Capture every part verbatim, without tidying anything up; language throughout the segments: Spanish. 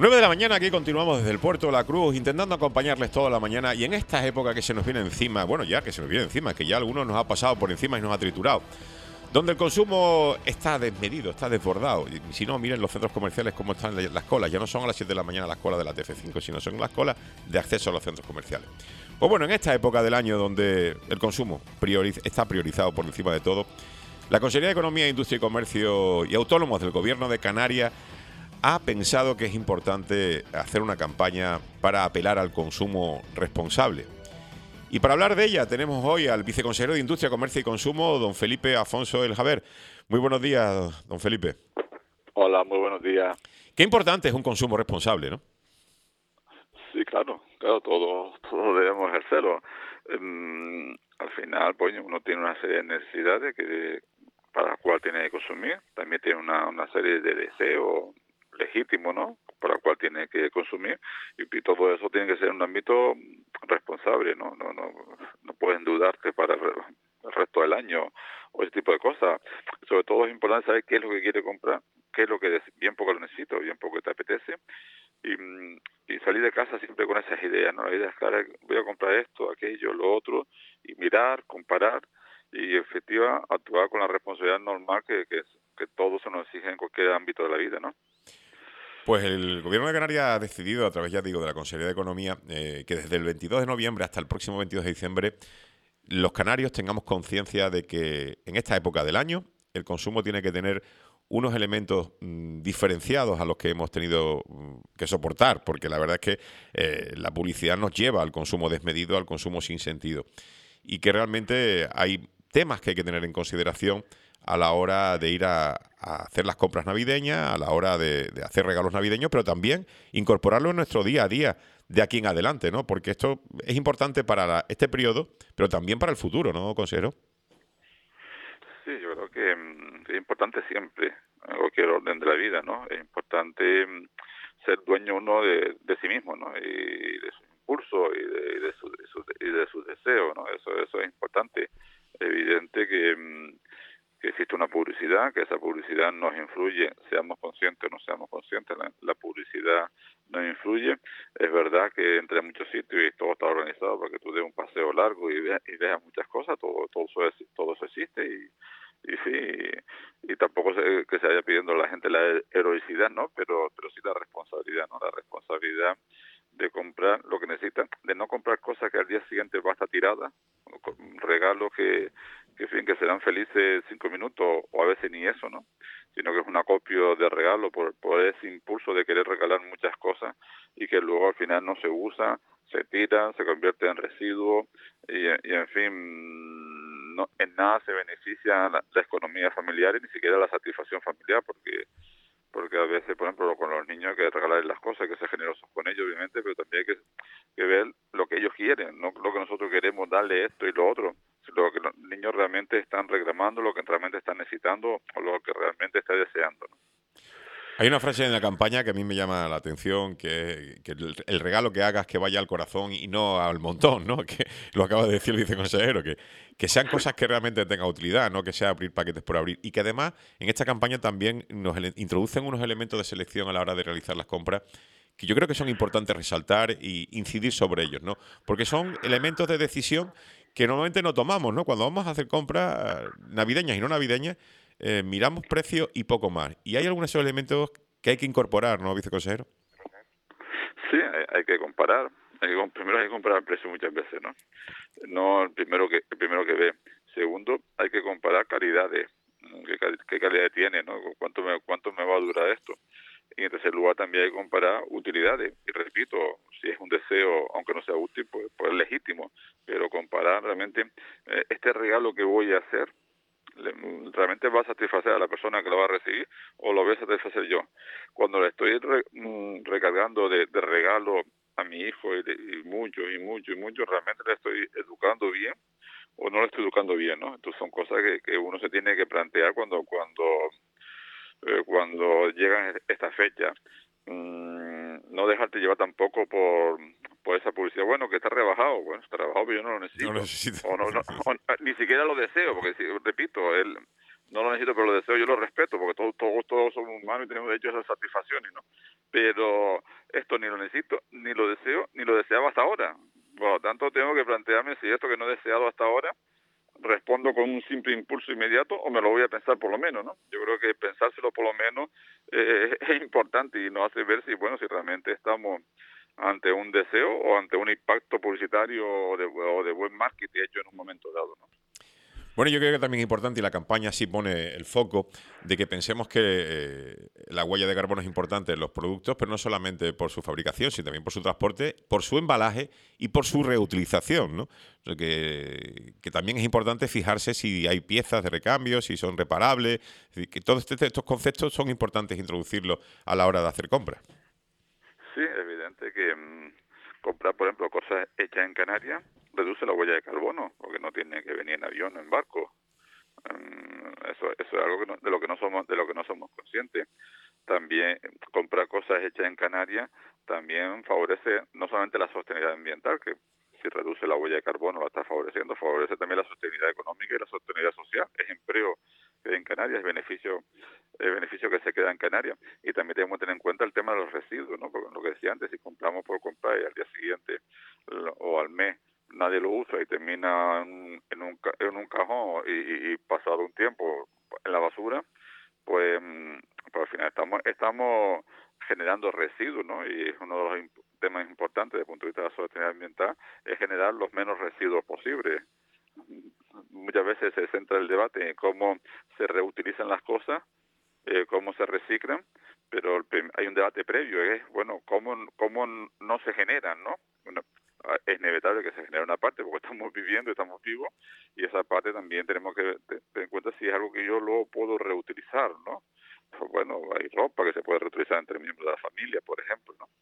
nueve de la mañana, aquí continuamos desde el puerto de la Cruz, intentando acompañarles toda la mañana. Y en esta época que se nos viene encima, bueno, ya que se nos viene encima, que ya algunos nos ha pasado por encima y nos ha triturado, donde el consumo está desmedido, está desbordado. Y si no, miren los centros comerciales cómo están las colas. Ya no son a las siete de la mañana las colas de la T F cinco, sino son las colas de acceso a los centros comerciales. Pues bueno, en esta época del año donde el consumo prioriz- está priorizado por encima de todo, la Consejería de Economía, Industria y Comercio y Autónomos del Gobierno de Canarias ha pensado que es importante hacer una campaña para apelar al consumo responsable. Y para hablar de ella tenemos hoy al viceconsejero de Industria, Comercio y Consumo, don Felipe Afonso El Javer. Muy buenos días, don Felipe. Hola, muy buenos días. Qué importante es un consumo responsable, ¿no? Sí, claro, claro, todos todo debemos ejercerlo. Um, al final, pues uno tiene una serie de necesidades que para las cuales tiene que consumir. También tiene una, una serie de deseos legítimos, ¿no? Para la cual tiene que consumir. Y, y todo eso tiene que ser en un ámbito responsable, ¿no? No, no, no puedes endeudarte para el, el resto del año o ese tipo de cosas. Sobre todo es importante saber qué es lo que quiere comprar, qué es lo que bien poco lo necesito, bien poco te apetece. Y, y salir de casa siempre con esas ideas, ¿no? La idea es, claro, voy a comprar esto, aquello, lo otro, y mirar, comparar, y efectiva, actuar con la responsabilidad normal que, que, que todos se nos exige en cualquier ámbito de la vida, ¿no? Pues el Gobierno de Canarias ha decidido, a través, ya digo, de la Consejería de Economía, eh, que desde el veintidós de noviembre hasta el próximo veintidós de diciembre, los canarios tengamos conciencia de que en esta época del año el consumo tiene que tener unos elementos mmm, diferenciados a los que hemos tenido mmm, que soportar, porque la verdad es que eh, la publicidad nos lleva al consumo desmedido, al consumo sin sentido, y que realmente hay temas que hay que tener en consideración a la hora de ir a, a hacer las compras navideñas, a la hora de, de hacer regalos navideños, pero también incorporarlo en nuestro día a día de aquí en adelante, ¿no? Porque esto es importante para la, este periodo, pero también para el futuro, ¿no, consejero? Sí, yo creo que mm, es importante siempre, en cualquier orden de la vida, ¿no? Es importante mm, ser dueño uno de, de sí mismo, ¿no? Y de su impulso y de, de, su, de, su, y de sus deseos, ¿no? Eso, eso es importante. Evidente que... Mm, que existe una publicidad, que esa publicidad nos influye, seamos conscientes o no seamos conscientes, la, la publicidad nos influye. Es verdad que entre muchos sitios y todo está organizado para que tú des un paseo largo y veas, y veas muchas cosas, todo todo eso, todo eso existe y, y sí, y, y tampoco se, que se vaya pidiendo a la gente la heroicidad, ¿no? Pero, pero sí la responsabilidad, ¿no? La responsabilidad de comprar lo que necesitan, de no comprar cosas que al día siguiente va a estar tirada, regalos que, que, en fin, que serán felices cinco minutos o a veces ni eso, ¿no? Sino que es un acopio de regalo por, por ese impulso de querer regalar muchas cosas y que luego al final no se usa, se tira, se convierte en residuo y, y en fin, no, en nada se beneficia la, la economía familiar y ni siquiera la satisfacción familiar porque porque a veces, por ejemplo, con los niños hay que regalarles las cosas, hay que ser generosos con ellos, obviamente, pero también hay que, que ver lo que ellos quieren, no lo que nosotros queremos darle esto y lo otro, lo que los niños realmente están reclamando, lo que realmente están necesitando o lo que realmente están deseando, ¿no? Hay una frase en la campaña que a mí me llama la atención, que, que el, el regalo que hagas que vaya al corazón y no al montón, ¿no? Que lo acaba de decir el viceconsejero, que, que sean cosas que realmente tengan utilidad, no que sea abrir paquetes por abrir. Y que además en esta campaña también nos ele- introducen unos elementos de selección a la hora de realizar las compras que yo creo que son importantes resaltar y incidir sobre ellos, ¿no? Porque son elementos de decisión que normalmente no tomamos, ¿no? Cuando vamos a hacer compras eh, navideñas y no navideñas, eh, miramos precio y poco más. Y hay algunos elementos que hay que incorporar, ¿no, viceconsejero? Sí, hay, hay que comparar. Hay que, primero hay que comparar el precio muchas veces, ¿no? No el primero que el primero que ve. Segundo, hay que comparar calidades. ¿Qué, qué calidad tiene, ¿no? ¿Cuánto me, cuánto me va a durar esto? Y en tercer lugar también hay que comparar utilidades. Y repito, si es un deseo, aunque no sea útil, pues, pues es legítimo. Pero comparar realmente eh, este regalo que voy a hacer, realmente va a satisfacer a la persona que lo va a recibir o lo voy a satisfacer yo. Cuando le estoy re, recargando de, de regalo a mi hijo y, de, y mucho y mucho y mucho, realmente le estoy educando bien o no le estoy educando bien, ¿no? Entonces son cosas que, que uno se tiene que plantear cuando cuando eh, cuando llegan estas fechas. Mm, no dejarte llevar tampoco por por esa publicidad. Bueno, que está rebajado, bueno, está rebajado, pero yo no lo necesito. No lo necesito. O no, no o, ni siquiera lo deseo, porque si, repito, él no lo necesito, pero lo deseo, yo lo respeto, porque todos todos todos somos humanos y tenemos derecho a esas satisfacciones, ¿no? Pero esto ni lo necesito, ni lo deseo, ni lo deseaba hasta ahora. Por lo tanto, tengo que plantearme si esto que no he deseado hasta ahora respondo con un simple impulso inmediato o me lo voy a pensar por lo menos, ¿no? Yo creo que pensárselo por lo menos eh, es importante y nos hace ver si, bueno, si realmente estamos ante un deseo o ante un impacto publicitario o de, o de buen marketing hecho en un momento dado, ¿no? Bueno, yo creo que también es importante, y la campaña sí pone el foco, de que pensemos que eh, la huella de carbono es importante en los productos, pero no solamente por su fabricación, sino también por su transporte, por su embalaje y por su reutilización, ¿no? O sea, que, que también es importante fijarse si hay piezas de recambio, si son reparables, es decir, que todos este- estos conceptos son importantes introducirlos a la hora de hacer compras. Sí, evidente que mmm, comprar, por ejemplo, cosas hechas en Canarias reduce la huella de carbono, porque no tiene que venir en avión o en barco. Um, eso, eso es algo que no, de lo que no somos, de lo que no somos conscientes. También eh, comprar cosas hechas en Canarias también favorece no solamente la sostenibilidad ambiental, que si reduce la huella de carbono la está favoreciendo, favorece también la sostenibilidad económica y la sostenibilidad social. Es empleo que hay en Canarias, es beneficio, es beneficio que se queda en Canarias. Y también tenemos que tener en cuenta el tema de los residuos, ¿no? Porque lo que decía antes, si compramos por comprar y al día siguiente lo- o al mes nadie lo usa y termina en, en, un, ca- en un cajón y, y, y pasado un tiempo en la basura, pues, mm, pues al final estamos estamos generando residuos, ¿no? Y es uno de los imp- temas importantes desde el punto de vista de la sostenibilidad ambiental, es generar los menos residuos posibles. Muchas veces se centra el debate en cómo se reutilizan las cosas, eh, cómo se reciclan, pero el prim- hay un debate previo, es, bueno, cómo, cómo no se generan, ¿no? Bueno, ah, es inevitable que se genere una parte porque estamos viviendo, estamos vivos, y esa parte también tenemos que te- tener en cuenta si es algo que yo luego puedo reutilizar, ¿no? Pues bueno, hay ropa que se puede reutilizar entre miembros de la familia, por ejemplo, ¿no?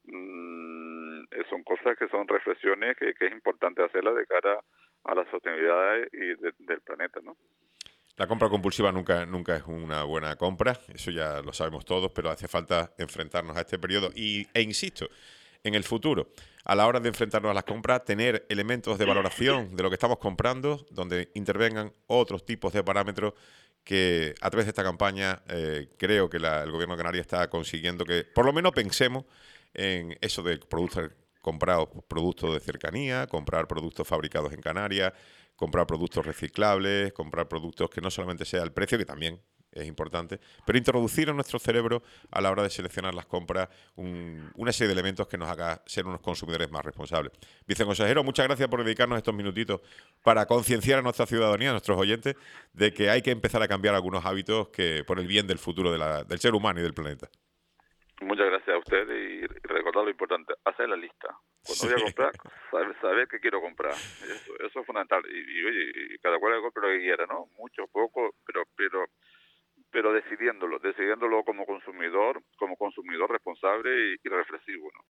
Mm, eh, son cosas que son reflexiones que, que es importante hacerlas de cara a la sostenibilidad y de- del planeta, ¿no? La compra compulsiva nunca, nunca es una buena compra, eso ya lo sabemos todos, pero hace falta enfrentarnos a este periodo. Y, e insisto, en el futuro, a la hora de enfrentarnos a las compras, tener elementos de valoración de lo que estamos comprando, donde intervengan otros tipos de parámetros que a través de esta campaña eh, creo que la- el Gobierno de Canarias está consiguiendo que por lo menos pensemos en eso de productos comprados, productos de cercanía, comprar productos fabricados en Canarias, comprar productos reciclables, comprar productos que no solamente sea el precio, que también es importante, pero introducir en nuestro cerebro a la hora de seleccionar las compras un- una serie de elementos que nos haga ser unos consumidores más responsables. Viceconsejero, muchas gracias por dedicarnos estos minutitos para concienciar a nuestra ciudadanía, a nuestros oyentes, de que hay que empezar a cambiar algunos hábitos que por el bien del futuro de la- del ser humano y del planeta. Muchas gracias a ustedes y recordar lo importante, hacer la lista. Cuando Sí. voy a comprar, saber, saber qué quiero comprar. Eso, eso es fundamental. Y, y, oye, y cada cual compra lo que quiera, ¿no? Mucho, poco, pero pero pero decidiéndolo, decidiéndolo como consumidor, como consumidor responsable y, y reflexivo.